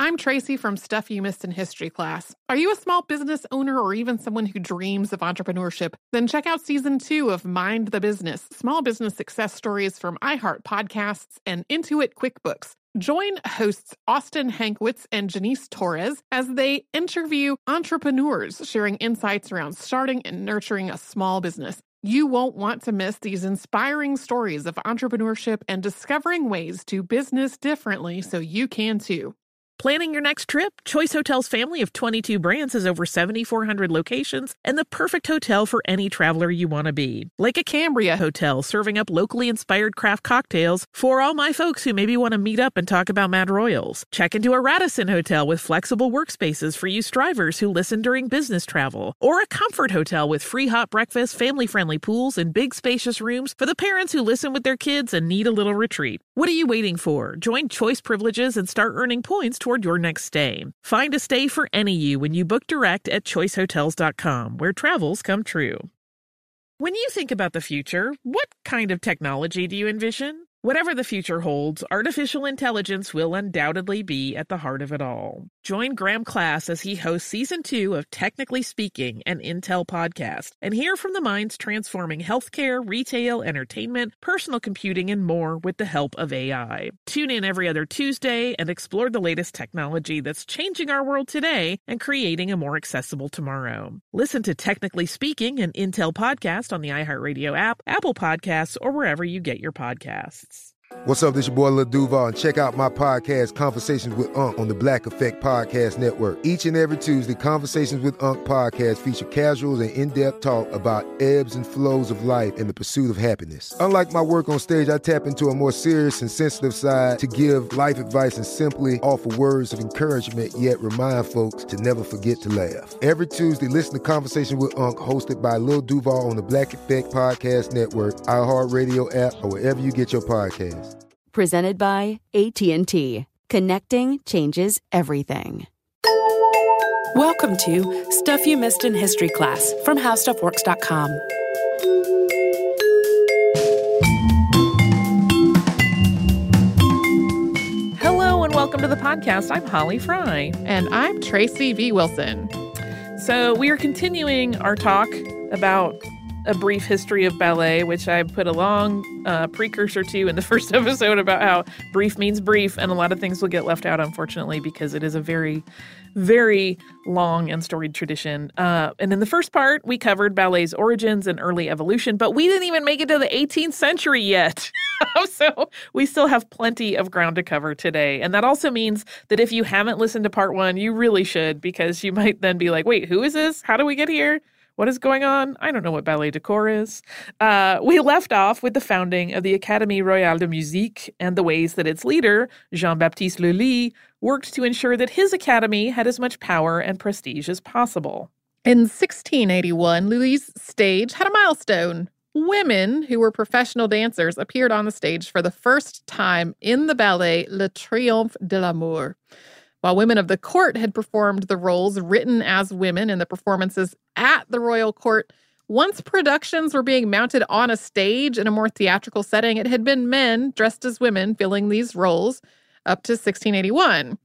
I'm Tracy from Stuff You Missed in History class. Are you a small business owner or even someone who dreams of entrepreneurship? Then check out Season 2 of Mind the Business, small business success stories from iHeart Podcasts and Intuit QuickBooks. Join hosts Austin Hankwitz and Janice Torres as they interview entrepreneurs sharing insights around starting and nurturing a small business. You won't want to miss these inspiring stories of entrepreneurship and discovering ways to business differently so you can too. Planning your next trip? Choice Hotels' family of 22 brands has over 7,400 locations and the perfect hotel for any traveler you want to be. Like a Cambria Hotel, serving up locally inspired craft cocktails for all my folks who maybe want to meet up and talk about Mad Royals. Check into a Radisson Hotel with flexible workspaces for you strivers who listen during business travel. Or a Comfort Hotel with free hot breakfast, family-friendly pools, and big spacious rooms for the parents who listen with their kids and need a little retreat. What are you waiting for? Join Choice Privileges and start earning points toward your next stay. Find a stay for any you when you book direct at choicehotels.com, where travels come true. When you think about the future, what kind of technology do you envision? Whatever the future holds, artificial intelligence will undoubtedly be at the heart of it all. Join Graham Class as he hosts Season 2 of Technically Speaking, an Intel podcast, and hear from the minds transforming healthcare, retail, entertainment, personal computing, and more with the help of AI. Tune in every other Tuesday and explore the latest technology that's changing our world today and creating a more accessible tomorrow. Listen to Technically Speaking, an Intel podcast on the iHeartRadio app, Apple Podcasts, or wherever you get your podcasts. What's up, this your boy Lil Duval, and check out my podcast, Conversations with Unc, on the Black Effect Podcast Network. Each and every Tuesday, Conversations with Unc podcast feature casual and in-depth talk about ebbs and flows of life and the pursuit of happiness. Unlike my work on stage, I tap into a more serious and sensitive side to give life advice and simply offer words of encouragement, yet remind folks to never forget to laugh. Every Tuesday, listen to Conversations with Unc, hosted by Lil Duval on the Black Effect Podcast Network, iHeartRadio app, or wherever you get your podcasts. Presented by AT&T. Connecting changes everything. Welcome to Stuff You Missed in History class from HowStuffWorks.com. Hello and welcome to the podcast. I'm Holly Fry. And I'm Tracy V. Wilson. So we are continuing our talk about a brief history of ballet, which I put a long precursor to in the first episode about how brief means brief, and a lot of things will get left out, unfortunately, because it is a very, very long and storied tradition. And in the first part, we covered ballet's origins and early evolution, but we didn't even make it to the 18th century yet. So we still have plenty of ground to cover today. And that also means that if you haven't listened to part one, you really should, because you might then be like, wait, who is this? How do we get here? What is going on? I don't know what ballet decor is. We left off with the founding of the Académie Royale de Musique and the ways that its leader, Jean-Baptiste Lully, worked to ensure that his academy had as much power and prestige as possible. In 1681, Lully's stage had a milestone. Women who were professional dancers appeared on the stage for the first time in the ballet Le Triomphe de l'Amour. While women of the court had performed the roles written as women in the performances at the royal court, once productions were being mounted on a stage in a more theatrical setting, it had been men dressed as women filling these roles up to 1681.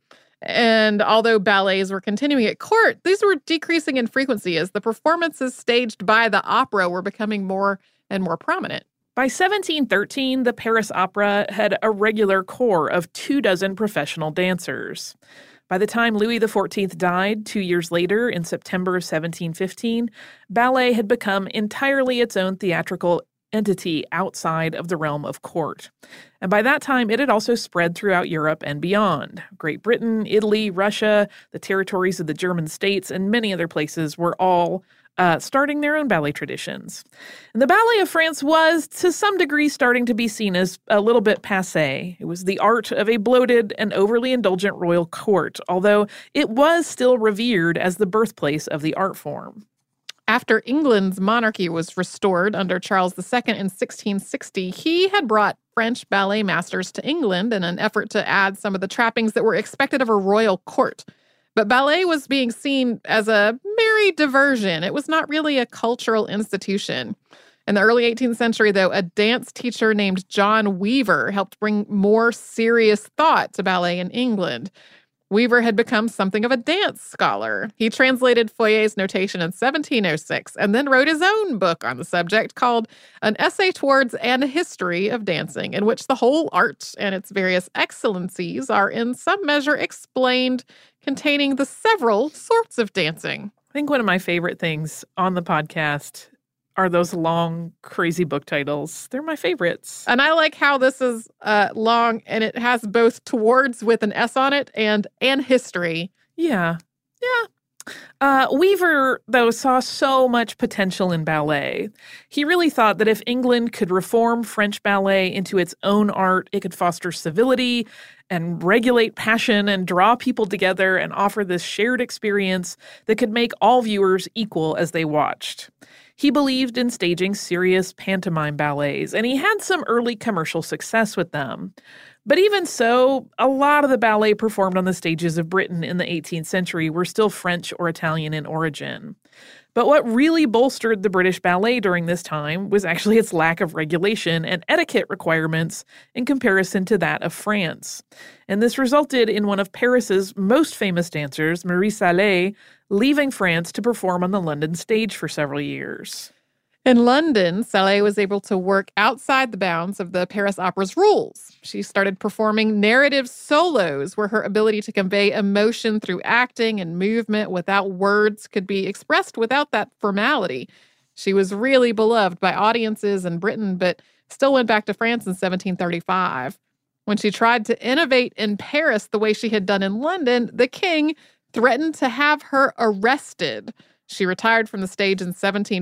And although ballets were continuing at court, these were decreasing in frequency as the performances staged by the opera were becoming more and more prominent. By 1713, the Paris Opera had a regular corps of 24 professional dancers. By the time Louis XIV died 2 years later, in September of 1715, ballet had become entirely its own theatrical entity outside of the realm of court. And by that time, it had also spread throughout Europe and beyond. Great Britain, Italy, Russia, the territories of the German states, and many other places were all starting their own ballet traditions. And the Ballet of France was, to some degree, starting to be seen as a little bit passé. It was the art of a bloated and overly indulgent royal court, although it was still revered as the birthplace of the art form. After England's monarchy was restored under Charles II in 1660, he had brought French ballet masters to England in an effort to add some of the trappings that were expected of a royal court. But ballet was being seen as a merry diversion. It was not really a cultural institution. In the early 18th century, though, a dance teacher named John Weaver helped bring more serious thought to ballet in England. Weaver had become something of a dance scholar. He translated Foyer's notation in 1706 and then wrote his own book on the subject called An Essay Towards and a History of Dancing, in which the whole art and its various excellencies are in some measure explained, containing the several sorts of dancing. I think one of my favorite things on the podcast are those long, crazy book titles. They're my favorites. And I like how this is long, and it has both towards with an S on it and history. Yeah. Weaver, though, saw so much potential in ballet. He really thought that if England could reform French ballet into its own art, it could foster civility and regulate passion and draw people together and offer this shared experience that could make all viewers equal as they watched. He believed in staging serious pantomime ballets, and he had some early commercial success with them. But even so, a lot of the ballet performed on the stages of Britain in the 18th century were still French or Italian in origin. But what really bolstered the British ballet during this time was actually its lack of regulation and etiquette requirements in comparison to that of France. And this resulted in one of Paris's most famous dancers, Marie Salé, leaving France to perform on the London stage for several years. In London, Salé was able to work outside the bounds of the Paris Opera's rules. She started performing narrative solos where her ability to convey emotion through acting and movement without words could be expressed without that formality. She was really beloved by audiences in Britain, but still went back to France in 1735. When she tried to innovate in Paris the way she had done in London, the king threatened to have her arrested. She retired from the stage in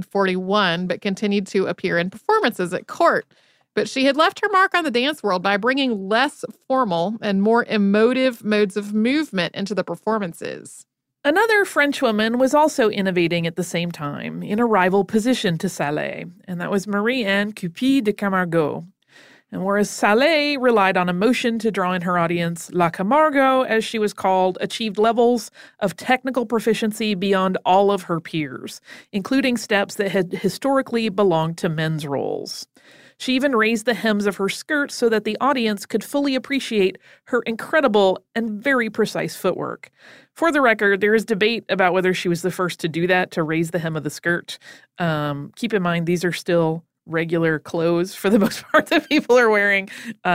1741, but continued to appear in performances at court. But she had left her mark on the dance world by bringing less formal and more emotive modes of movement into the performances. Another Frenchwoman was also innovating at the same time, in a rival position to Salé, and that was Marie-Anne Cupid de Camargo. And whereas Salé relied on emotion to draw in her audience, La Camargo, as she was called, achieved levels of technical proficiency beyond all of her peers, including steps that had historically belonged to men's roles. She even raised the hems of her skirt so that the audience could fully appreciate her incredible and very precise footwork. For the record, there is debate about whether she was the first to do that, to raise the hem of the skirt. Keep in mind, these are still regular clothes for the most part that people are wearing,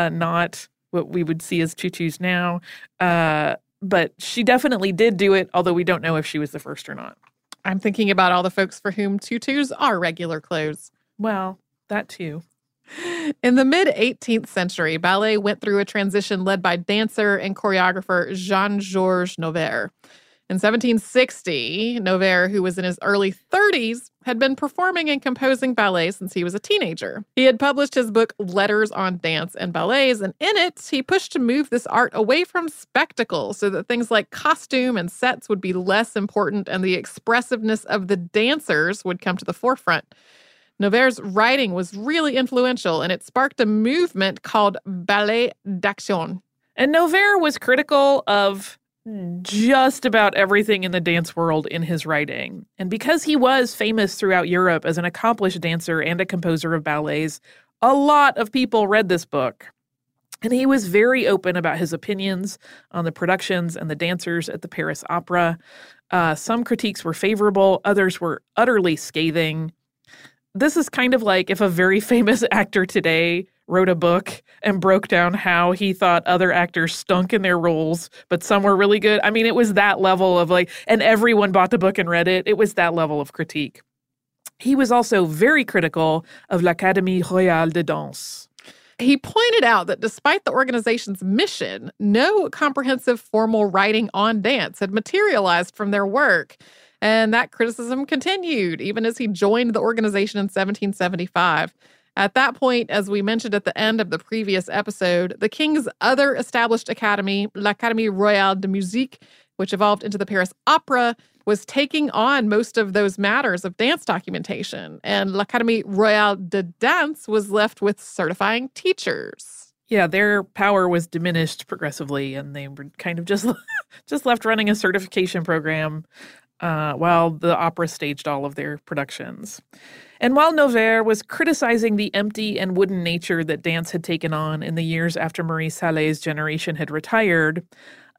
not what we would see as tutus now. But she definitely did do it, although we don't know if she was the first or not. I'm thinking about all the folks for whom tutus are regular clothes. Well, that too. In the mid-18th century, ballet went through a transition led by dancer and choreographer Jean-Georges Noverre. In 1760, Noverre, who was in his early 30s, had been performing and composing ballet since he was a teenager. He had published his book, Letters on Dance and Ballets, and in it, he pushed to move this art away from spectacle so that things like costume and sets would be less important and the expressiveness of the dancers would come to the forefront. Noverre's writing was really influential, and it sparked a movement called Ballet d'Action. And Noverre was critical of just about everything in the dance world in his writing. And because he was famous throughout Europe as an accomplished dancer and a composer of ballets, a lot of people read this book. And he was very open about his opinions on the productions and the dancers at the Paris Opera. Some critiques were favorable, others were utterly scathing. This is kind of like if a very famous actor today wrote a book and broke down how he thought other actors stunk in their roles, but some were really good. I mean, it was that level of and everyone bought the book and read it. It was that level of critique. He was also very critical of l'Académie Royale de Danse. He pointed out that despite the organization's mission, no comprehensive formal writing on dance had materialized from their work. And that criticism continued, even as he joined the organization in 1775. At that point, as we mentioned at the end of the previous episode, the king's other established academy, l'Académie Royale de Musique, which evolved into the Paris Opera, was taking on most of those matters of dance documentation. And l'Académie Royale de Danse was left with certifying teachers. Yeah, their power was diminished progressively, and they were kind of just left running a certification program while the opera staged all of their productions. And while Noverre was criticizing the empty and wooden nature that dance had taken on in the years after Marie Salé's generation had retired,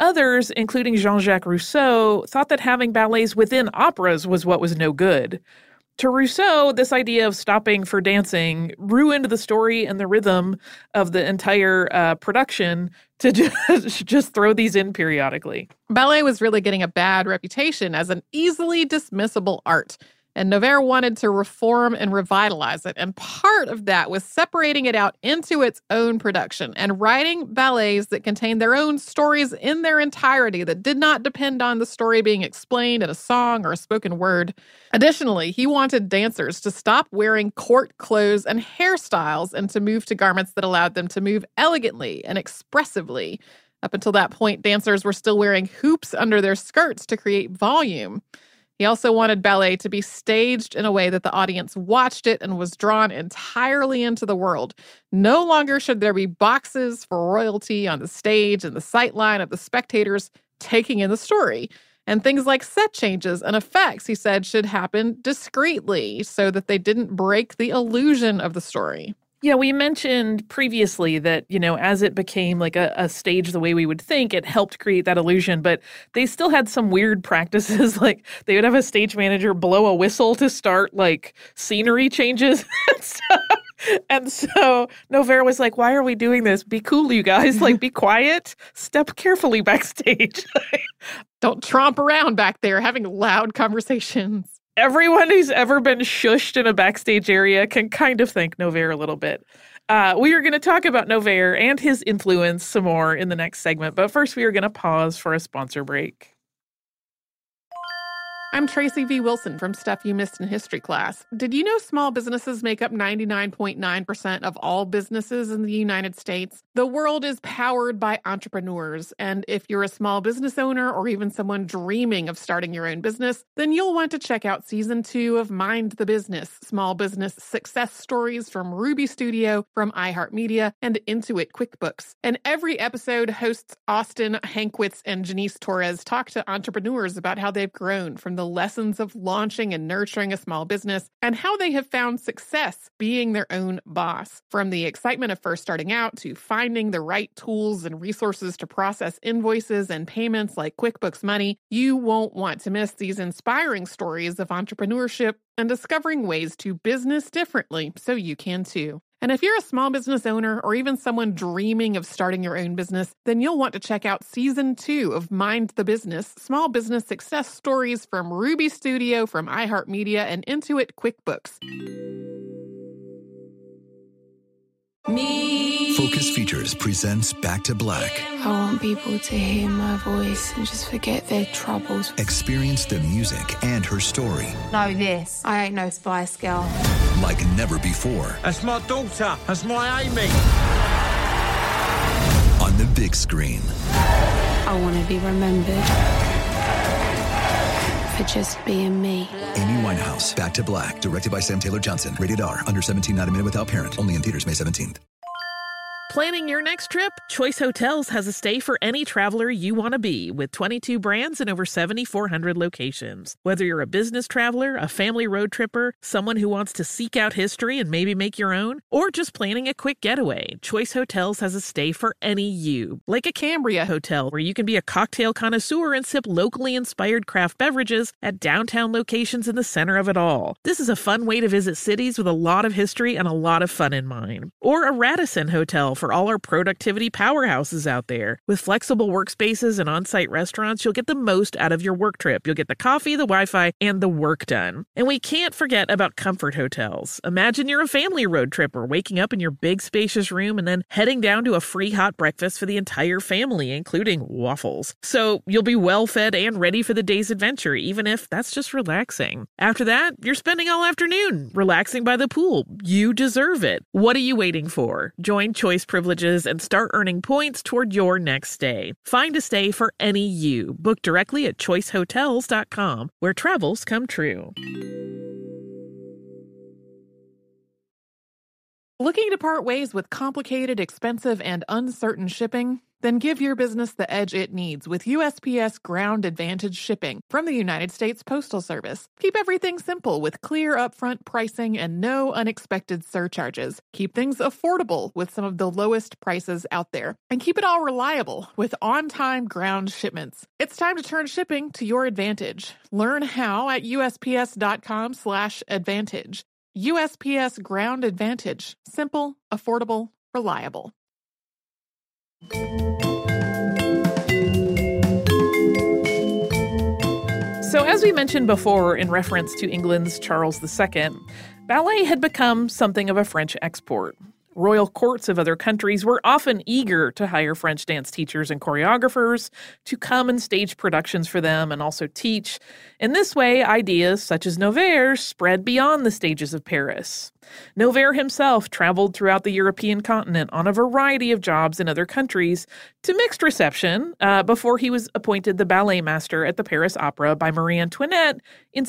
Others, including Jean-Jacques Rousseau, thought that having ballets within operas was what was no good. To Rousseau, this idea of stopping for dancing ruined the story and the rhythm of the entire production to just throw these in periodically. Ballet was really getting a bad reputation as an easily dismissible art, and Noverre wanted to reform and revitalize it. And part of that was separating it out into its own production and writing ballets that contained their own stories in their entirety that did not depend on the story being explained in a song or a spoken word. Additionally, he wanted dancers to stop wearing court clothes and hairstyles and to move to garments that allowed them to move elegantly and expressively. Up until that point, dancers were still wearing hoops under their skirts to create volume. He also wanted ballet to be staged in a way that the audience watched it and was drawn entirely into the world. No longer should there be boxes for royalty on the stage and the sightline of the spectators taking in the story. And things like set changes and effects, he said, should happen discreetly so that they didn't break the illusion of the story. Yeah, we mentioned previously that, as it became like a stage the way we would think, it helped create that illusion. But they still had some weird practices. Like they would have a stage manager blow a whistle to start like scenery changes and stuff. And so Noverre was like, why are we doing this? Be cool, you guys. Like, be quiet. Step carefully backstage. Don't tromp around back there having loud conversations. Everyone who's ever been shushed in a backstage area can kind of thank Noverre a little bit. We are going to talk about Noverre and his influence some more in the next segment, but first we are going to pause for a sponsor break. I'm Tracy V. Wilson from Stuff You Missed in History Class. Did you know small businesses make up 99.9% of all businesses in the United States? The world is powered by entrepreneurs, and if you're a small business owner or even someone dreaming of starting your own business, then you'll want to check out Season 2 of Mind the Business, Small Business Success Stories from Ruby Studio, from iHeartMedia, and Intuit QuickBooks. And every episode, hosts Austin Hankwitz and Janice Torres talk to entrepreneurs about how they've grown from the lessons of launching and nurturing a small business and how they have found success being their own boss. From the excitement of first starting out to finding the right tools and resources to process invoices and payments like QuickBooks Money, you won't want to miss these inspiring stories of entrepreneurship and discovering ways to business differently so you can too. And if you're a small business owner or even someone dreaming of starting your own business, then you'll want to check out Season 2 of Mind the Business, Small Business Success Stories from Ruby Studio, from iHeartMedia, and Intuit QuickBooks. Focus Features presents Back to Black. I want people to hear my voice and just forget their troubles. Experience the music and her story. Know this, I ain't no Spice Girl. Like never before. That's my daughter. That's my Amy. On the big screen. I want to be remembered for just being me. Amy Winehouse, Back to Black. Directed by Sam Taylor Johnson. Rated R. Under 17, not a minute without parent. Only in theaters May 17th. Planning your next trip? Choice Hotels has a stay for any traveler you want to be, with 22 brands and over 7,400 locations. Whether you're a business traveler, a family road tripper, someone who wants to seek out history and maybe make your own, or just planning a quick getaway, Choice Hotels has a stay for any you. Like a Cambria Hotel, where you can be a cocktail connoisseur and sip locally inspired craft beverages at downtown locations in the center of it all. This is a fun way to visit cities with a lot of history and a lot of fun in mind. Or a Radisson Hotel for all our productivity powerhouses out there. With flexible workspaces and on-site restaurants, you'll get the most out of your work trip. You'll get the coffee, the Wi-Fi, and the work done. And we can't forget about Comfort Hotels. Imagine you're a family road tripper, waking up in your big spacious room and then heading down to a free hot breakfast for the entire family, including waffles. So you'll be well fed and ready for the day's adventure, even if that's just relaxing. After that, you're spending all afternoon relaxing by the pool. You deserve it. What are you waiting for? Join Choice Privileges and start earning points toward your next stay. Find a stay for any you. Book directly at choicehotels.com, where travels come true. Looking to part ways with complicated, expensive, and uncertain shipping? Then give your business the edge it needs with USPS Ground Advantage shipping from the United States Postal Service. Keep everything simple with clear upfront pricing and no unexpected surcharges. Keep things affordable with some of the lowest prices out there. And keep it all reliable with on-time ground shipments. It's time to turn shipping to your advantage. Learn how at USPS.com/advantage. USPS Ground Advantage. Simple, affordable, reliable. So as we mentioned before in reference to England's Charles II, ballet had become something of a French export. Royal courts of other countries were often eager to hire French dance teachers and choreographers to come and stage productions for them and also teach. In this way, ideas such as Noverre spread beyond the stages of Paris. Noverre himself traveled throughout the European continent on a variety of jobs in other countries to mixed reception before he was appointed the ballet master at the Paris Opera by Marie Antoinette in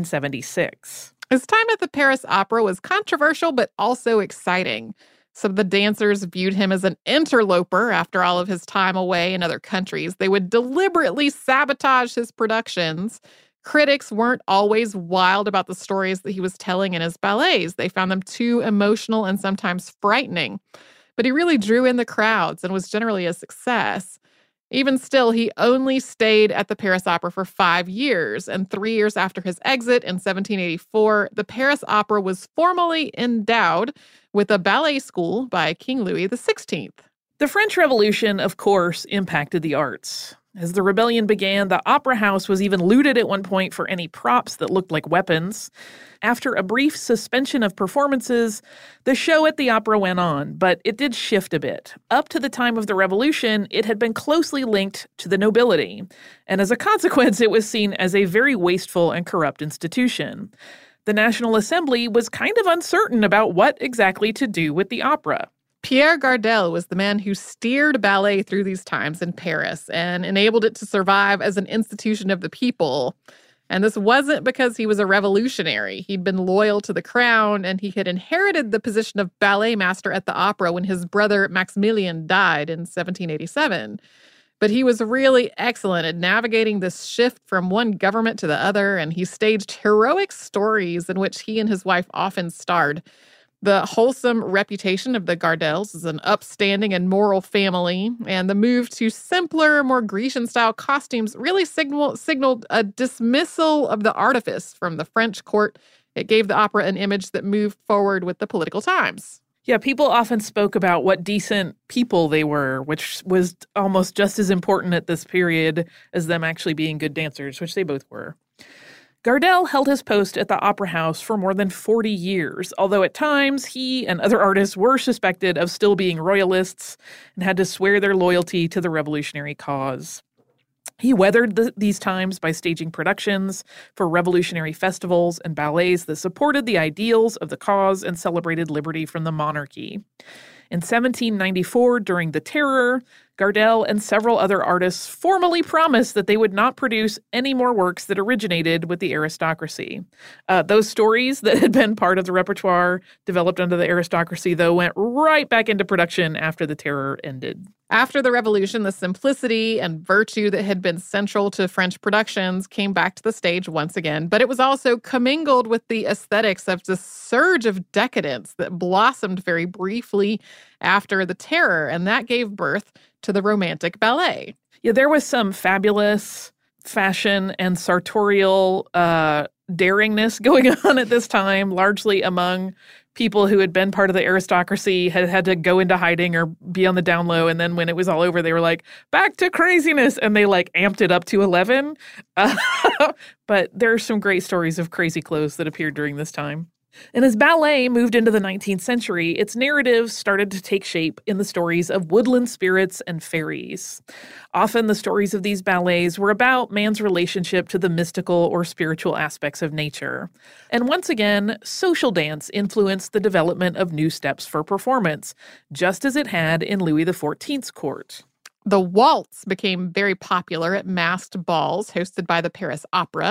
1776. His time at the Paris Opera was controversial but also exciting. Some of the dancers viewed him as an interloper after all of his time away in other countries. They would deliberately sabotage his productions. Critics weren't always wild about the stories that he was telling in his ballets. They found them too emotional and sometimes frightening. But he really drew in the crowds and was generally a success. Even still, he only stayed at the Paris Opera for 5 years, and 3 years after his exit in 1784, the Paris Opera was formally endowed with a ballet school by King Louis XVI. The French Revolution, of course, impacted the arts. As the rebellion began, the opera house was even looted at one point for any props that looked like weapons. After a brief suspension of performances, the show at the opera went on, but it did shift a bit. Up to the time of the Revolution, it had been closely linked to the nobility, and as a consequence, it was seen as a very wasteful and corrupt institution. The National Assembly was kind of uncertain about what exactly to do with the opera. Pierre Gardel was the man who steered ballet through these times in Paris and enabled it to survive as an institution of the people. And this wasn't because he was a revolutionary. He'd been loyal to the crown, and he had inherited the position of ballet master at the opera when his brother Maximilien died in 1787. But he was really excellent at navigating this shift from one government to the other, and he staged heroic stories in which he and his wife often starred. The wholesome reputation of the Gardels as an upstanding and moral family, and the move to simpler, more Grecian-style costumes really signaled a dismissal of the artifice from the French court. It gave the opera an image that moved forward with the political times. Yeah, people often spoke about what decent people they were, which was almost just as important at this period as them actually being good dancers, which they both were. Gardel held his post at the Opera House for more than 40 years, although at times he and other artists were suspected of still being royalists and had to swear their loyalty to the revolutionary cause. He weathered these times by staging productions for revolutionary festivals and ballets that supported the ideals of the cause and celebrated liberty from the monarchy. In 1794, during the Terror, Gardel and several other artists formally promised that they would not produce any more works that originated with the aristocracy. Those stories that had been part of the repertoire developed under the aristocracy, though, went right back into production after the Terror ended. After the Revolution, the simplicity and virtue that had been central to French productions came back to the stage once again, but it was also commingled with the aesthetics of the surge of decadence that blossomed very briefly after the Terror, and that gave birth to the Romantic Ballet. Yeah, there was some fabulous fashion and sartorial daringness going on at this time, largely among people who had been part of the aristocracy, had to go into hiding or be on the down low. And then when it was all over, they were like, back to craziness. And they amped it up to 11. But there are some great stories of crazy clothes that appeared during this time. And as ballet moved into the 19th century, its narratives started to take shape in the stories of woodland spirits and fairies. Often the stories of these ballets were about man's relationship to the mystical or spiritual aspects of nature. And once again, social dance influenced the development of new steps for performance, just as it had in Louis XIV's court. The waltz became very popular at masked balls hosted by the Paris Opera.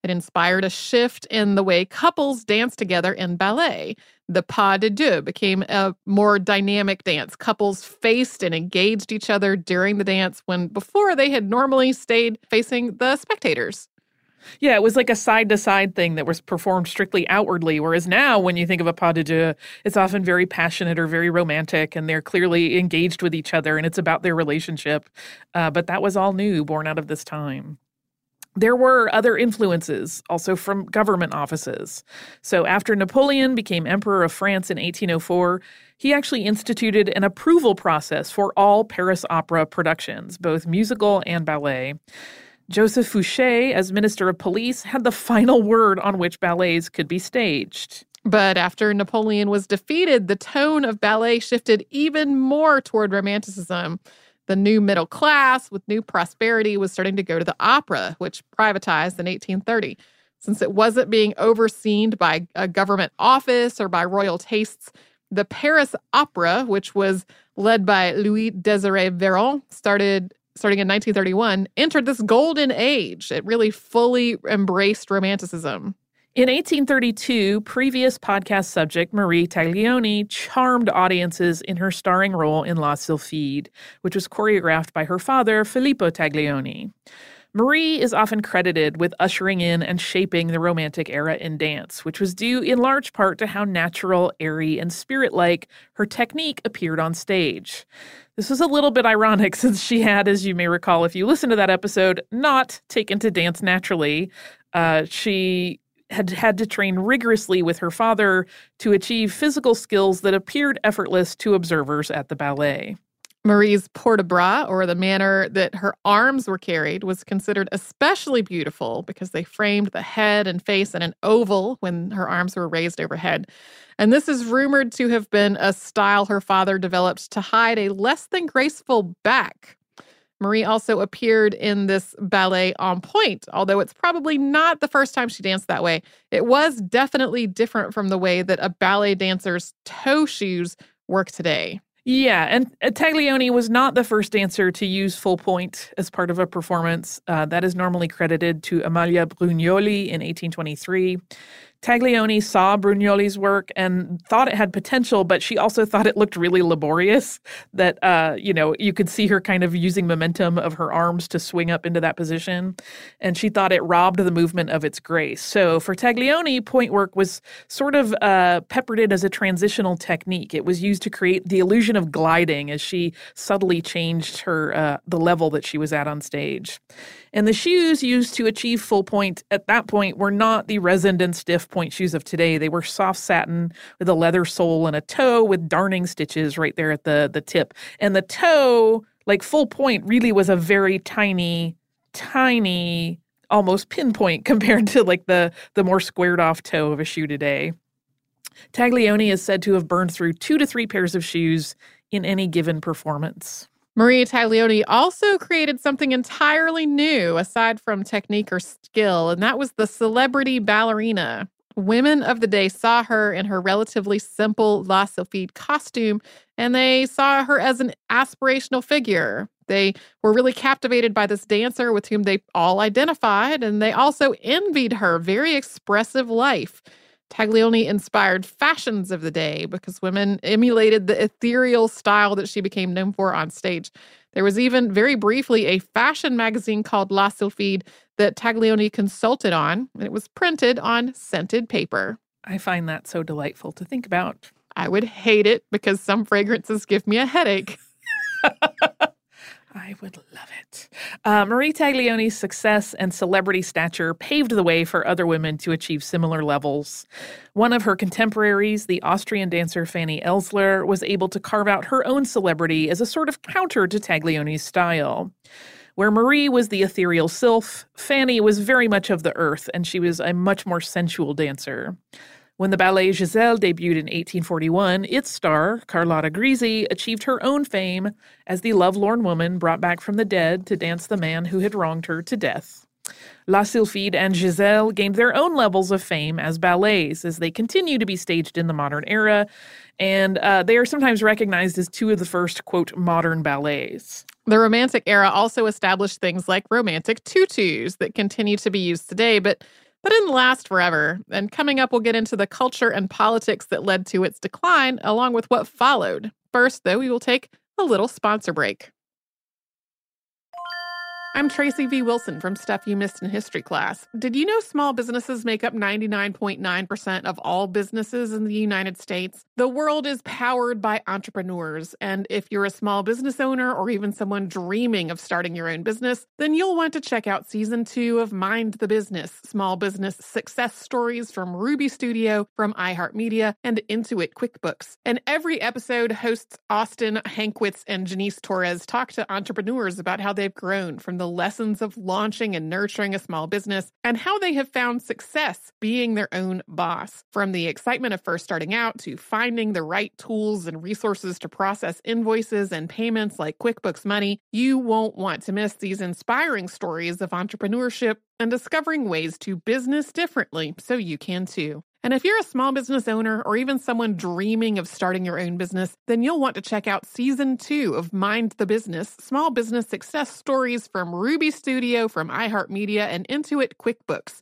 It inspired a shift in the way couples dance together in ballet. The pas de deux became a more dynamic dance. Couples faced and engaged each other during the dance when before they had normally stayed facing the spectators. Yeah, it was like a side-to-side thing that was performed strictly outwardly, whereas now when you think of a pas de deux, it's often very passionate or very romantic, and they're clearly engaged with each other, and it's about their relationship. But that was all new, born out of this time. There were other influences, also from government offices. So after Napoleon became Emperor of France in 1804, he actually instituted an approval process for all Paris Opera productions, both musical and ballet. Joseph Fouché, as Minister of Police, had the final word on which ballets could be staged. But after Napoleon was defeated, the tone of ballet shifted even more toward Romanticism. The new middle class with new prosperity was starting to go to the opera, which privatized in 1830. Since it wasn't being overseen by a government office or by royal tastes, the Paris Opera, which was led by Louis Désiré Véron, starting in 1931, entered this golden age. It really fully embraced Romanticism. In 1832, previous podcast subject Marie Taglioni charmed audiences in her starring role in La Sylphide, which was choreographed by her father, Filippo Taglioni. Marie is often credited with ushering in and shaping the Romantic era in dance, which was due in large part to how natural, airy, and spirit-like her technique appeared on stage. This was a little bit ironic since she had, as you may recall if you listen to that episode, not taken to dance naturally. She had to train rigorously with her father to achieve physical skills that appeared effortless to observers at the ballet. Marie's port-de-bras, or the manner that her arms were carried, was considered especially beautiful because they framed the head and face in an oval when her arms were raised overhead. And this is rumored to have been a style her father developed to hide a less than graceful back. Marie also appeared in this ballet En Pointe, although it's probably not the first time she danced that way. It was definitely different from the way that a ballet dancer's toe shoes work today. Yeah, and Taglioni was not the first dancer to use full point as part of a performance. That is normally credited to Amalia Brugnoli in 1823. Taglioni saw Brugnoli's work and thought it had potential, but she also thought it looked really laborious, that, you could see her kind of using momentum of her arms to swing up into that position, and she thought it robbed the movement of its grace. So for Taglioni, point work was sort of peppered in as a transitional technique. It was used to create the illusion of gliding as she subtly changed her the level that she was at on stage. And the shoes used to achieve full point at that point were not the resined and stiff point shoes of today. They were soft satin with a leather sole and a toe with darning stitches right there at the tip. And the toe, like full point, really was a very tiny, almost pinpoint compared to like the more squared off toe of a shoe today. Taglioni is said to have burned through 2 to 3 pairs of shoes in any given performance. Marie Taglioni also created something entirely new aside from technique or skill, and that was the celebrity ballerina. Women of the day saw her in her relatively simple La Sylphide costume, and they saw her as an aspirational figure. They were really captivated by this dancer with whom they all identified, and they also envied her very expressive life. Taglioni inspired fashions of the day because women emulated the ethereal style that she became known for on stage. There was even very briefly a fashion magazine called La Sylphide that Taglioni consulted on, and it was printed on scented paper. I find that so delightful to think about. I would hate it because some fragrances give me a headache. I would love it. Marie Taglioni's success and celebrity stature paved the way for other women to achieve similar levels. One of her contemporaries, the Austrian dancer Fanny Elssler, was able to carve out her own celebrity as a sort of counter to Taglioni's style. Where Marie was the ethereal sylph, Fanny was very much of the earth, and she was a much more sensual dancer. When the ballet Giselle debuted in 1841, its star, Carlotta Grisi, achieved her own fame as the lovelorn woman brought back from the dead to dance the man who had wronged her to death. La Sylphide and Giselle gained their own levels of fame as ballets as they continue to be staged in the modern era, and they are sometimes recognized as 2 of the first, quote, modern ballets. The Romantic era also established things like romantic tutus that continue to be used today, but but didn't last forever. And coming up, we'll get into the culture and politics that led to its decline, along with what followed. First, though, we will take a little sponsor break. I'm Tracy V. Wilson from Stuff You Missed in History Class. Did you know small businesses make up 99.9% of all businesses in the United States? The world is powered by entrepreneurs, and if you're a small business owner or even someone dreaming of starting your own business, then you'll want to check out Season 2 of Mind the Business, Small Business Success Stories from Ruby Studio, from iHeartMedia, and Intuit QuickBooks. And every episode, hosts Austin Hankwitz and Janice Torres talk to entrepreneurs about how they've grown from the lessons of launching and nurturing a small business and how they have found success being their own boss. From the excitement of first starting out to finding the right tools and resources to process invoices and payments like QuickBooks Money, you won't want to miss these inspiring stories of entrepreneurship and discovering ways to business differently so you can too. And if you're a small business owner or even someone dreaming of starting your own business, then you'll want to check out Season 2 of Mind the Business, Small Business Success Stories from Ruby Studio, from iHeartMedia, and Intuit QuickBooks.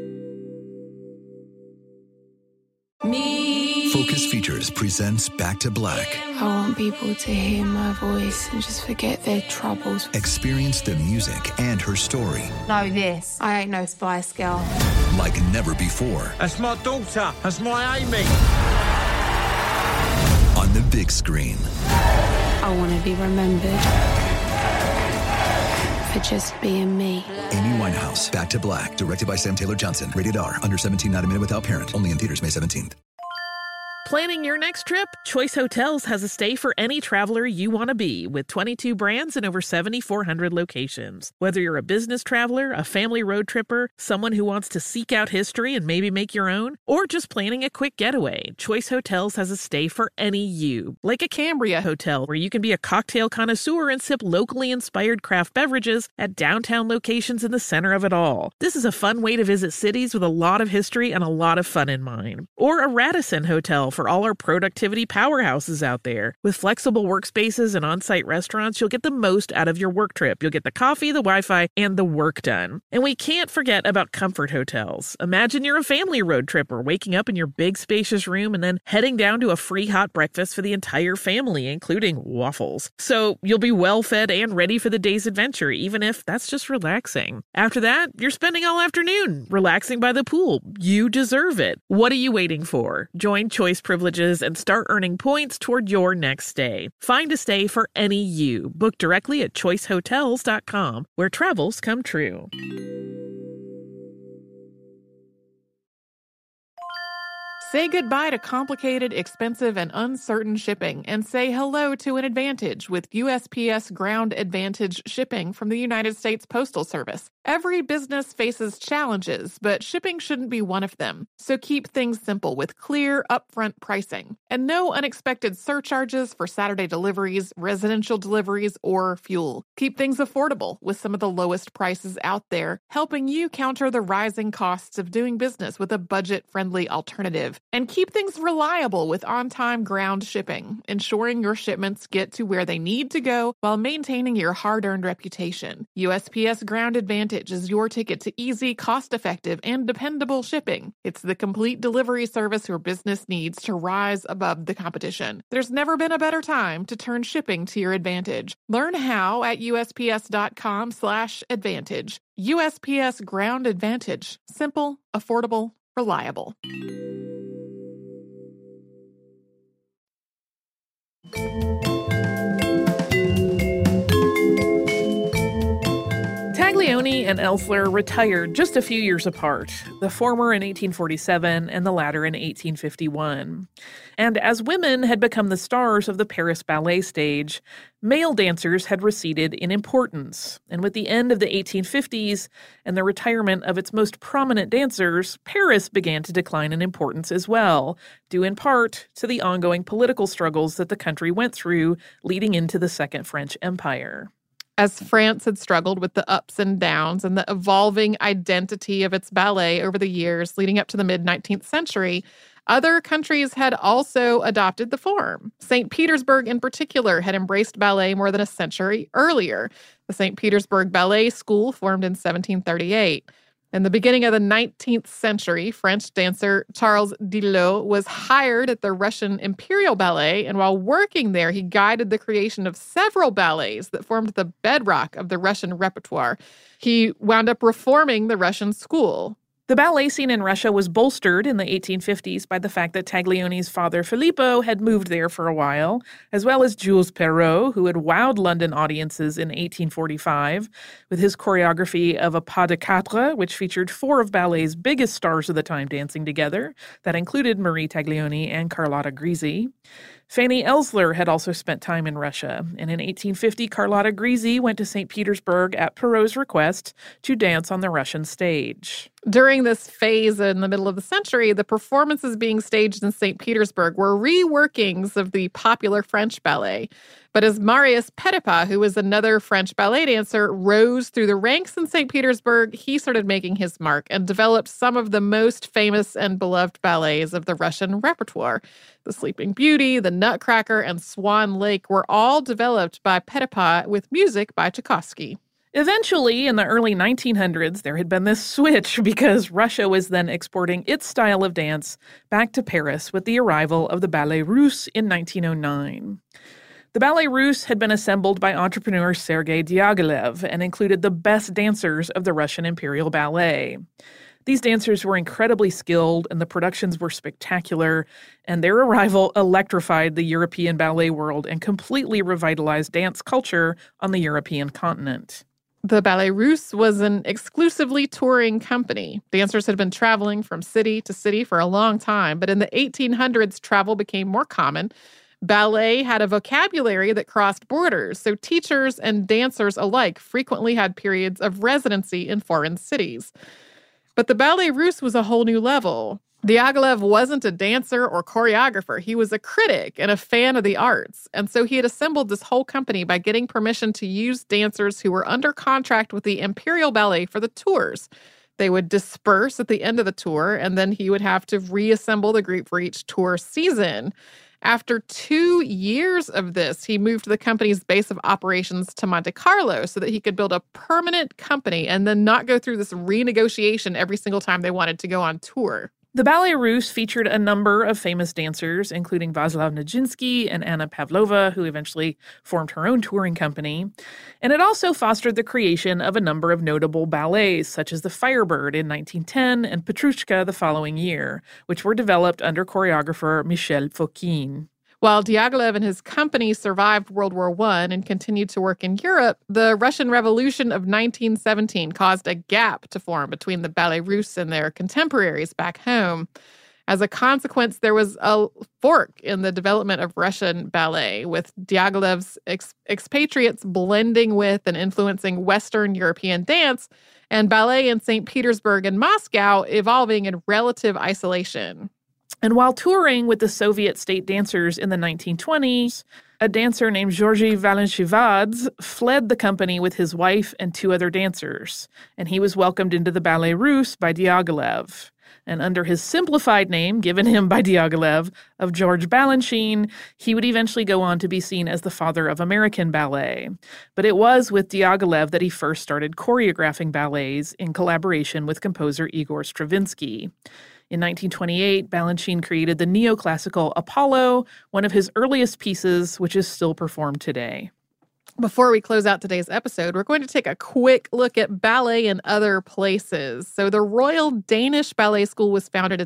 Focus Features presents Back to Black. I want people to hear my voice and just forget their troubles. Experience the music and her story Know this, I ain't no Spice Girl. like never before. That's my daughter. That's my Amy. On the big screen. I want to be remembered for just being me. Amy Winehouse, Back to Black, directed by Sam Taylor Johnson. Rated R, under 17, not a minute without parent. Only in theaters May 17th. Planning your next trip? Choice Hotels has a stay for any traveler you want to be, with 22 brands and over 7,400 locations. Whether you're a business traveler, a family road tripper, someone who wants to seek out history and maybe make your own, or just planning a quick getaway, Choice Hotels has a stay for any you. Like a Cambria Hotel, where you can be a cocktail connoisseur and sip locally inspired craft beverages at downtown locations in the center of it all. This is a fun way to visit cities with a lot of history and a lot of fun in mind. Or a Radisson Hotel for all our productivity powerhouses out there. With flexible workspaces and on-site restaurants, you'll get the most out of your work trip. You'll get the coffee, the Wi-Fi, and the work done. And we can't forget about Comfort Hotels. Imagine you're a family road tripper, waking up in your big spacious room and then heading down to a free hot breakfast for the entire family, including waffles. So you'll be well fed and ready for the day's adventure, even if that's just relaxing. After that, you're spending all afternoon relaxing by the pool. You deserve it. What are you waiting for? Join Choice Privileges and start earning points toward your next stay. Find a stay for any you. Book directly at choicehotels.com, where travels come true. Say goodbye to complicated, expensive, and uncertain shipping, and say hello to an advantage with USPS Ground Advantage shipping from the United States Postal Service. Every business faces challenges, but shipping shouldn't be one of them. So keep things simple with clear, upfront pricing, and no unexpected surcharges for Saturday deliveries, residential deliveries, or fuel. Keep things affordable with some of the lowest prices out there, helping you counter the rising costs of doing business with a budget-friendly alternative. And keep things reliable with on-time ground shipping, ensuring your shipments get to where they need to go while maintaining your hard-earned reputation. USPS Ground Advantage is your ticket to easy, cost-effective, and dependable shipping. It's the complete delivery service your business needs to rise above the competition. There's never been a better time to turn shipping to your advantage. Learn how at USPS.com/advantage. USPS Ground Advantage. Simple, affordable, reliable. Taglioni and Elssler retired just a few years apart, the former in 1847 and the latter in 1851. And as women had become the stars of the Paris ballet stage, male dancers had receded in importance. And with the end of the 1850s and the retirement of its most prominent dancers, Paris began to decline in importance as well, due in part to the ongoing political struggles that the country went through leading into the Second French Empire. As France had struggled with the ups and downs and the evolving identity of its ballet over the years leading up to the mid-19th century, other countries had also adopted the form. St. Petersburg, in particular, had embraced ballet more than a century earlier. The St. Petersburg Ballet School formed in 1738. In the beginning of the 19th century, French dancer Charles Dillot was hired at the Russian Imperial Ballet, and while working there, he guided the creation of several ballets that formed the bedrock of the Russian repertoire. He wound up reforming the Russian school. The ballet scene in Russia was bolstered in the 1850s by the fact that Taglioni's father, Filippo, had moved there for a while, as well as Jules Perrault, who had wowed London audiences in 1845 with his choreography of a pas de quatre, which featured 4 of ballet's biggest stars of the time dancing together. That included Marie Taglioni and Carlotta Grisi. Fanny Elsler had also spent time in Russia, and in 1850, Carlotta Grisi went to St. Petersburg at Perrault's request to dance on the Russian stage. During this phase in the middle of the century, the performances being staged in St. Petersburg were reworkings of the popular French ballet. But as Marius Petipa, who was another French ballet dancer, rose through the ranks in St. Petersburg, he started making his mark and developed some of the most famous and beloved ballets of the Russian repertoire. The Sleeping Beauty, The Nutcracker, and Swan Lake were all developed by Petipa with music by Tchaikovsky. Eventually, in the early 1900s, there had been this switch because Russia was then exporting its style of dance back to Paris with the arrival of the Ballet Russe in 1909. The Ballet Russe had been assembled by entrepreneur Sergei Diaghilev and included the best dancers of the Russian Imperial Ballet. These dancers were incredibly skilled, and the productions were spectacular, and their arrival electrified the European ballet world and completely revitalized dance culture on the European continent. The Ballet Russe was an exclusively touring company. Dancers had been traveling from city to city for a long time, but in the 1800s, travel became more common. Ballet had a vocabulary that crossed borders, so teachers and dancers alike frequently had periods of residency in foreign cities. But the Ballet Russe was a whole new level. Diaghilev wasn't a dancer or choreographer. He was a critic and a fan of the arts. And so he had assembled this whole company by getting permission to use dancers who were under contract with the Imperial Ballet for the tours. They would disperse at the end of the tour, and then he would have to reassemble the group for each tour season. After 2 years of this, he moved the company's base of operations to Monte Carlo so that he could build a permanent company and then not go through this renegotiation every single time they wanted to go on tour. The Ballet Russe featured a number of famous dancers, including Vaslav Nijinsky and Anna Pavlova, who eventually formed her own touring company. And it also fostered the creation of a number of notable ballets, such as The Firebird in 1910 and Petrushka the following year, which were developed under choreographer Michel Fokine. While Diaghilev and his company survived World War I and continued to work in Europe, the Russian Revolution of 1917 caused a gap to form between the Ballet Russe and their contemporaries back home. As a consequence, there was a fork in the development of Russian ballet, with Diaghilev's expatriates blending with and influencing Western European dance, and ballet in St. Petersburg and Moscow evolving in relative isolation. And while touring with the Soviet state dancers in the 1920s, a dancer named Georgy Valenshevadze fled the company with his wife and 2 other dancers, and he was welcomed into the Ballet Russe by Diaghilev. And under his simplified name, given him by Diaghilev, of George Balanchine, he would eventually go on to be seen as the father of American ballet. But it was with Diaghilev that he first started choreographing ballets in collaboration with composer Igor Stravinsky. In 1928, Balanchine created the neoclassical Apollo, one of his earliest pieces, which is still performed today. Before we close out today's episode, we're going to take a quick look at ballet in other places. So the Royal Danish Ballet School was founded in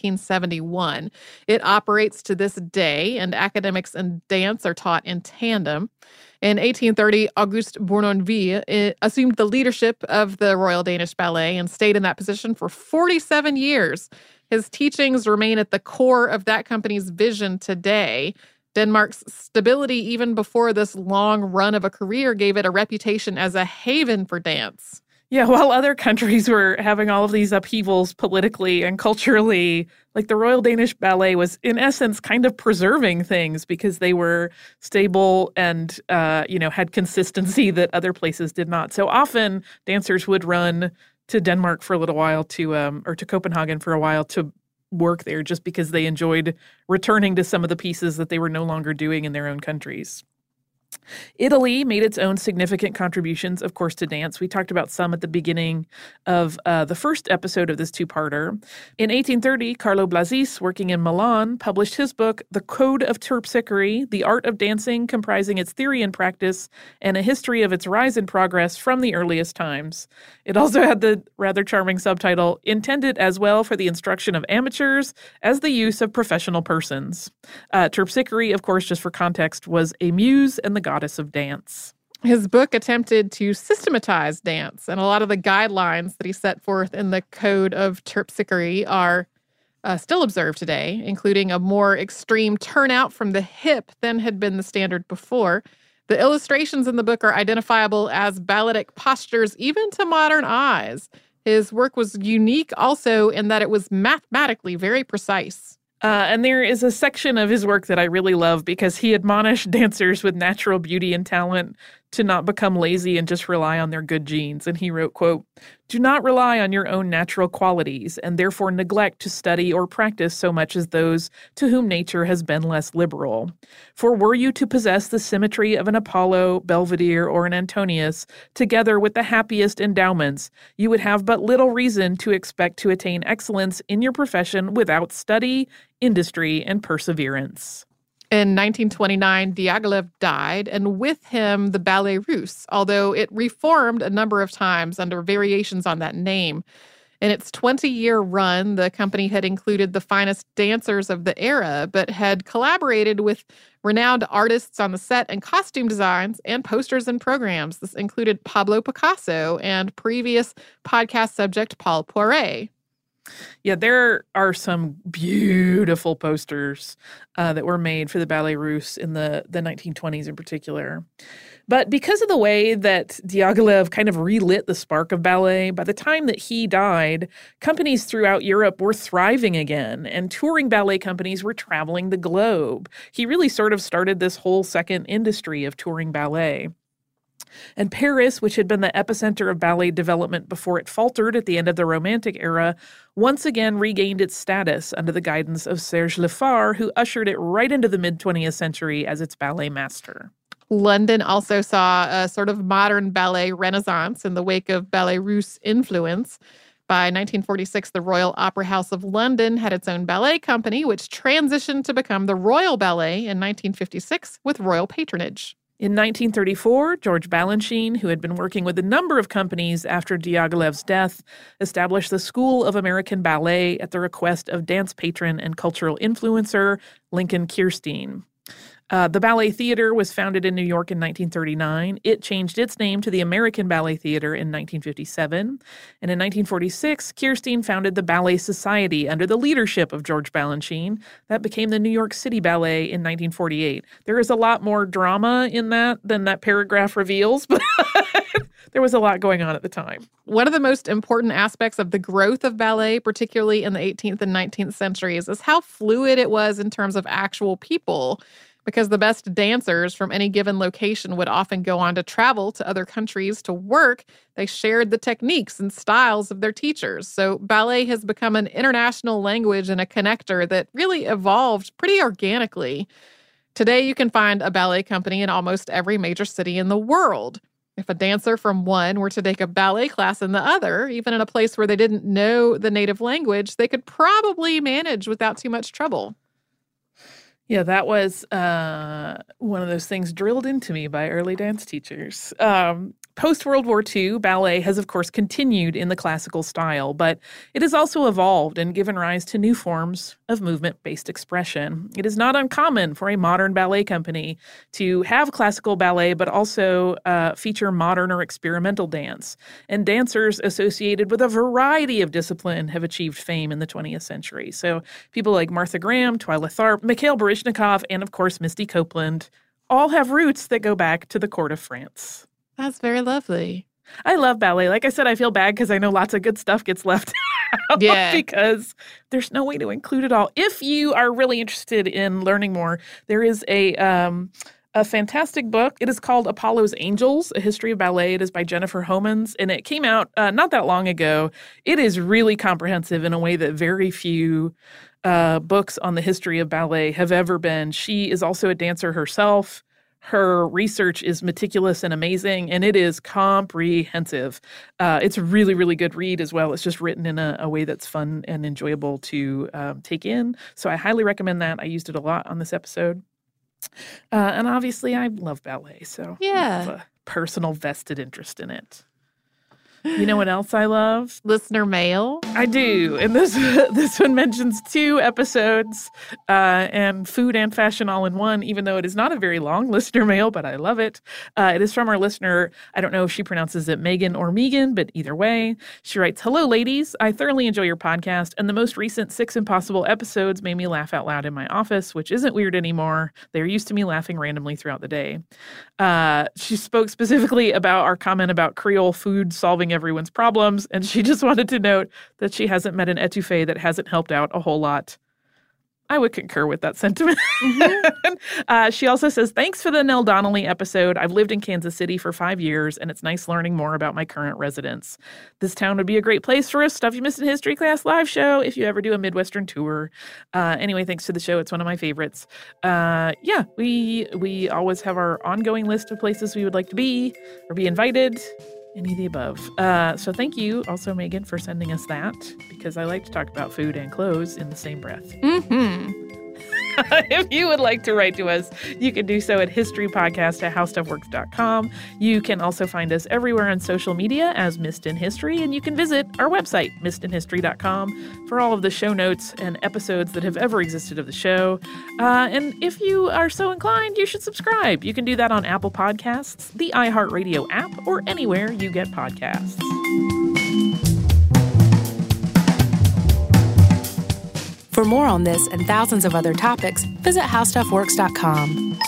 1771. It operates to this day, and academics and dance are taught in tandem. In 1830, Auguste Bournonville assumed the leadership of the Royal Danish Ballet and stayed in that position for 47 years. His teachings remain at the core of that company's vision today. Denmark's stability, even before this long run of a career, gave it a reputation as a haven for dance. Yeah, while other countries were having all of these upheavals politically and culturally, like the Royal Danish Ballet was, in essence, kind of preserving things because they were stable and, had consistency that other places did not. So often dancers would run to Denmark for a little while or to Copenhagen for a while to work there just because they enjoyed returning to some of the pieces that they were no longer doing in their own countries. Italy made its own significant contributions, of course, to dance. We talked about some at the beginning of the first episode of this two-parter. In 1830, Carlo Blasis, working in Milan, published his book, The Code of Terpsichore, The Art of Dancing, comprising its theory and practice, and a history of its rise and progress from the earliest times. It also had the rather charming subtitle, Intended as well for the instruction of amateurs as the use of professional persons. Terpsichore, of course, just for context, was a muse and the goddess of dance. His book attempted to systematize dance, and a lot of the guidelines that he set forth in the Code of Terpsichore are still observed today, including a more extreme turnout from the hip than had been the standard before. The illustrations in the book are identifiable as balletic postures even to modern eyes. His work was unique also in that it was mathematically very precise. And there is a section of his work that I really love because he admonished dancers with natural beauty and talent to not become lazy and just rely on their good genes. And he wrote, quote, "Do not rely on your own natural qualities and therefore neglect to study or practice so much as those to whom nature has been less liberal. For were you to possess the symmetry of an Apollo, Belvedere, or an Antonius, together with the happiest endowments, you would have but little reason to expect to attain excellence in your profession without study, industry, and perseverance." In 1929, Diaghilev died, and with him, the Ballet Russe, although it reformed a number of times under variations on that name. In its 20-year run, the company had included the finest dancers of the era, but had collaborated with renowned artists on the set and costume designs and posters and programs. This included Pablo Picasso and previous podcast subject Paul Poiret. Yeah, there are some beautiful posters that were made for the Ballet Russe in the 1920s in particular. But because of the way that Diaghilev kind of relit the spark of ballet, by the time that he died, companies throughout Europe were thriving again, and touring ballet companies were traveling the globe. He really sort of started this whole second industry of touring ballet. And Paris, which had been the epicenter of ballet development before it faltered at the end of the Romantic era, once again regained its status under the guidance of Serge Lefar, who ushered it right into the mid-20th century as its ballet master. London also saw a sort of modern ballet renaissance in the wake of Ballet Russe influence. By 1946, the Royal Opera House of London had its own ballet company, which transitioned to become the Royal Ballet in 1956 with royal patronage. In 1934, George Balanchine, who had been working with a number of companies after Diaghilev's death, established the School of American Ballet at the request of dance patron and cultural influencer Lincoln Kirstein. The Ballet Theater was founded in New York in 1939. It changed its name to the American Ballet Theater in 1957. And in 1946, Kirstein founded the Ballet Society under the leadership of George Balanchine. That became the New York City Ballet in 1948. There is a lot more drama in that than that paragraph reveals, but there was a lot going on at the time. One of the most important aspects of the growth of ballet, particularly in the 18th and 19th centuries, is how fluid it was in terms of actual people. Because the best dancers from any given location would often go on to travel to other countries to work, they shared the techniques and styles of their teachers. So ballet has become an international language and a connector that really evolved pretty organically. Today, you can find a ballet company in almost every major city in the world. If a dancer from one were to take a ballet class in the other, even in a place where they didn't know the native language, they could probably manage without too much trouble. Yeah, that was one of those things drilled into me by early dance teachers. Post-World War II, ballet has, of course, continued in the classical style, but it has also evolved and given rise to new forms of movement-based expression. It is not uncommon for a modern ballet company to have classical ballet, but also feature modern or experimental dance. And dancers associated with a variety of discipline have achieved fame in the 20th century. So people like Martha Graham, Twyla Tharp, Mikhail Baryshnikov, and, of course, Misty Copeland all have roots that go back to the court of France. That's very lovely. I love ballet. Like I said, I feel bad because I know lots of good stuff gets left out because there's no way to include it all. If you are really interested in learning more, there is a fantastic book. It is called Apollo's Angels, A History of Ballet. It is by Jennifer Homans, and it came out not that long ago. It is really comprehensive in a way that very few books on the history of ballet have ever been. She is also a dancer herself. Her research is meticulous and amazing, and it is comprehensive. It's a really, really good read as well. It's just written in a way that's fun and enjoyable to take in. So I highly recommend that. I used it a lot on this episode. And obviously, I love ballet, so I have a personal vested interest in it. You know what else I love? Listener mail. I do. And this one mentions 2 episodes and food and fashion all in one, even though it is not a very long listener mail, but I love it. It is from our listener. I don't know if she pronounces it Megan or Megan, but either way. She writes, "Hello, ladies. I thoroughly enjoy your podcast, and the most recent 6 Impossible episodes made me laugh out loud in my office, which isn't weird anymore. They're used to me laughing randomly throughout the day." She spoke specifically about our comment about Creole food solving everyone's problems, and she just wanted to note that she hasn't met an etouffee that hasn't helped out a whole lot. I would concur with that sentiment. Mm-hmm. She also says, "Thanks for the Nell Donnelly episode. I've lived in Kansas City for 5 years, and it's nice learning more about my current residence. This town would be a great place for a Stuff You Missed in History class live show if you ever do a Midwestern tour." Anyway, thanks to the show. It's one of my favorites. We always have our ongoing list of places we would like to be or be invited. Any of the above. So thank you also, Megan, for sending us that, because I like to talk about food and clothes in the same breath. Mm-hmm. If you would like to write to us, you can do so at historypodcast@howstuffworks.com. You can also find us everywhere on social media as Missed in History, and you can visit our website, missedinhistory.com, for all of the show notes and episodes that have ever existed of the show. And if you are so inclined, you should subscribe. You can do that on Apple Podcasts, the iHeartRadio app, or anywhere you get podcasts. For more on this and thousands of other topics, visit howstuffworks.com.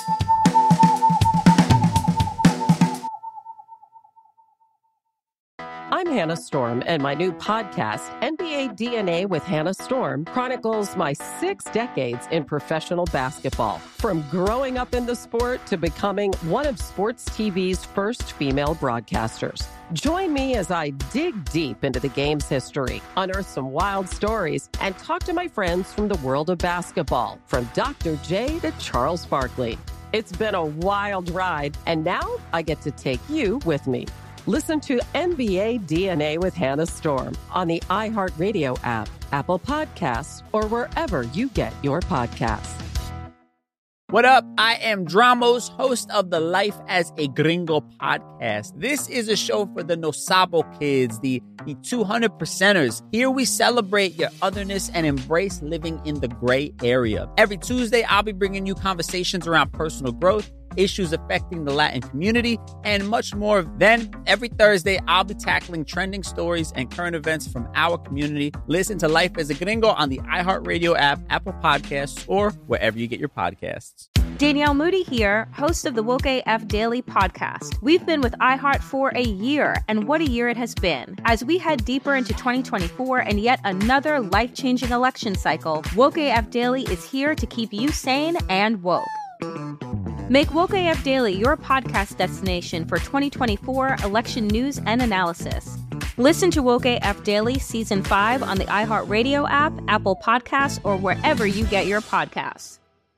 I'm Hannah Storm, and my new podcast, NBA DNA with Hannah Storm, chronicles my 6 decades in professional basketball. From growing up in the sport to becoming one of sports TV's first female broadcasters. Join me as I dig deep into the game's history, unearth some wild stories, and talk to my friends from the world of basketball, from Dr. J to Charles Barkley. It's been a wild ride, and now I get to take you with me. Listen to NBA DNA with Hannah Storm on the iHeartRadio app, Apple Podcasts, or wherever you get your podcasts. What up? I am Dramos, host of the Life as a Gringo podcast. This is a show for the No Sabo kids, the 200%ers. Here we celebrate your otherness and embrace living in the gray area. Every Tuesday, I'll be bringing you conversations around personal growth, issues affecting the Latin community, and much more. Then, every Thursday, I'll be tackling trending stories and current events from our community. Listen to Life as a Gringo on the iHeartRadio app, Apple Podcasts, or wherever you get your podcasts. Danielle Moody here, host of the Woke AF Daily podcast. We've been with iHeart for a year, and what a year it has been. As we head deeper into 2024 and yet another life-changing election cycle, Woke AF Daily is here to keep you sane and woke. Make Woke AF Daily your podcast destination for 2024 election news and analysis. Listen to Woke AF Daily Season 5 on the iHeartRadio app, Apple Podcasts, or wherever you get your podcasts.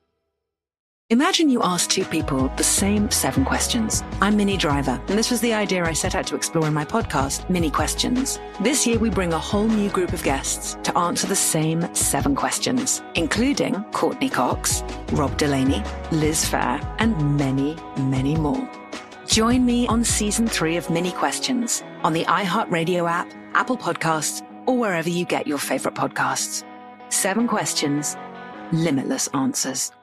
Imagine you ask 2 people the same 7 questions. I'm Minnie Driver, and this was the idea I set out to explore in my podcast, Mini Questions. This year, we bring a whole new group of guests to answer the same 7 questions, including Courtney Cox, Rob Delaney, Liz Phair, and many, many more. Join me on Season 3 of Mini Questions on the iHeartRadio app, Apple Podcasts, or wherever you get your favorite podcasts. 7 questions, limitless answers.